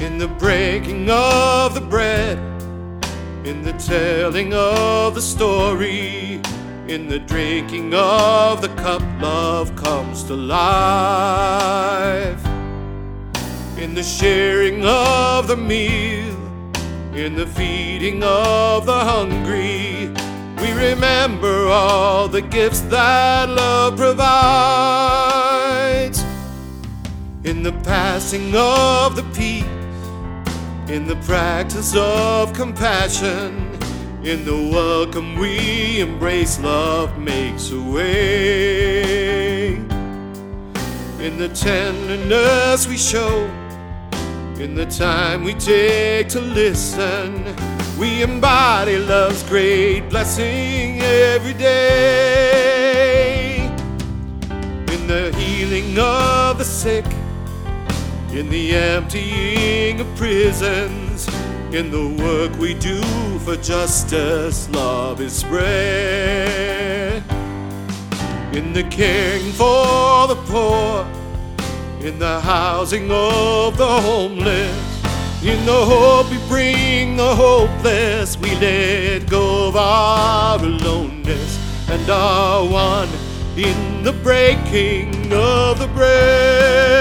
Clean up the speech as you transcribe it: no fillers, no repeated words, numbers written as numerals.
In the breaking of the bread, in the telling of the story, in the drinking of the cup, love comes to life. In the sharing of the meal, in the feeding of the hungry, we remember all the gifts that love provides. In the passing of the peace, in the practice of compassion, in the welcome we embrace, love makes a way. In the tenderness we show, in the time we take to listen, we embody love's great blessing every day. In the healing of the sick, in the emptying of prisons, in the work we do for justice, love is spread. In the caring for the poor, in the housing of the homeless, in the hope we bring the hopeless, we let go of our aloneness and are one in the breaking of the bread.